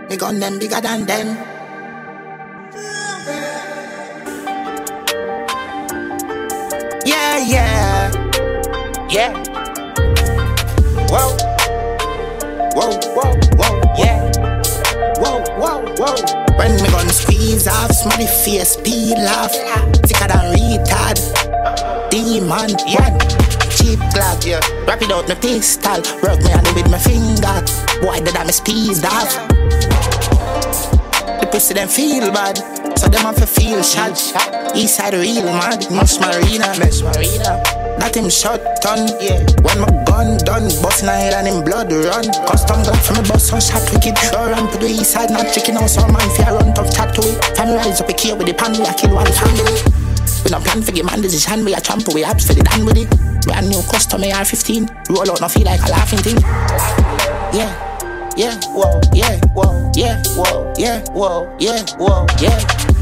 Me gun them bigger than them. Yeah, yeah, yeah. Whoa, whoa, whoa, whoa, yeah. Whoa, whoa, whoa. When me gun squeeze off, smelly face, peel off. Thicker than retard. Demon, yeah. Cheap glad, yeah. Wrap it out my pistol. Work me hand with my finger. Boy, the damn is peased off. The pussy them feel bad, so them have to feel shot. Eastside real mad, Mesh Marina. That him shot ton, yeah. When my gun done, bustin' a head and him blood run. Custom glad from me bust so shot wicked. Don't run to the east side, not chicken out. So man fear run tough chat to it. Family rise up a key with the pan, we a kill one family. We no plan for give man decision, we a trample, we abs for the done with it. We a new custom AR-15, roll out no feel like a laughing thing. Yeah, yeah, whoa, yeah, whoa, yeah, whoa, yeah, whoa, yeah, whoa, yeah.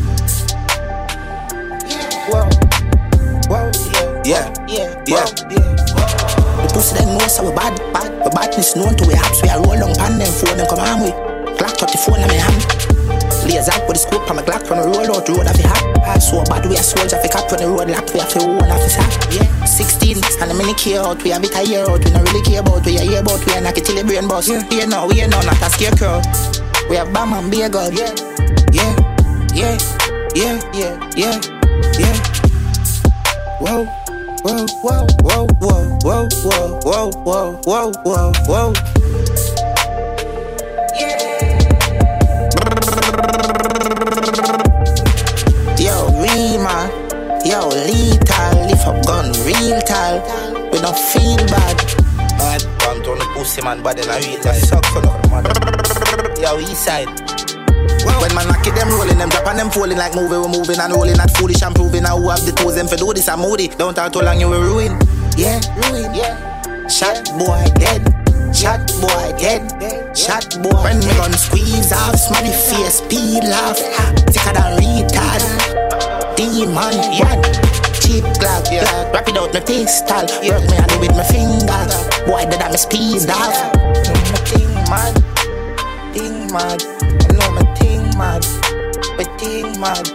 Whoa, whoa, yeah, yeah, yeah, yeah. The pussy them know so we bad. The badness known to we apps, we a roll long pan them phone them come on with. Glock 34 in my hand. Lays out with the scope on my Glock when I roll out road off the hat. So bad we a soldier fi cap when the road lock, we have to own off his hat. Yeah, 16 and a mini key out, we have it a year out. We not really care about, we a hear about, we a knock it till the brain bust. Yeah, we ain't no not a scarecrow. We have bam and beer god. Yeah, yeah, yeah, yeah, yeah, yeah, yeah. Whoa, whoa, whoa, whoa, whoa, whoa, whoa, whoa, whoa, whoa, whoa. Yo, Rima, yo, lethal, lift up gun, real tall. We don't feel bad. Bad, come to the pussy man, but then I real that suck for no man. Yo, east side. When man knock it, them rolling, them drop and them falling like moving, we moving and rolling, not foolish and proving. Now who have the tools, them for do this, I'm moody. Don't talk too long, you will ruin. Yeah, ruin, yeah. Shot boy dead. Shot boy dead. Shot boy. When me gun squeeze off, smelly face, peel off. Thicker than retard. Demon, yeah. Cheap glad, yeah. Wrap it out my pistol. Work me hand with my finger. Boy, the damn is peased off. My thing mad. Thing mad. I know my thing mad. My thing mad.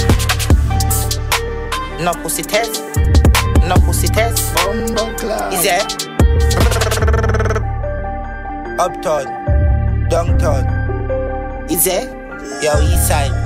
No pussy test. No pussy test. Bumbo club. Is it? Uptown, downtown, is it? Yo, east side.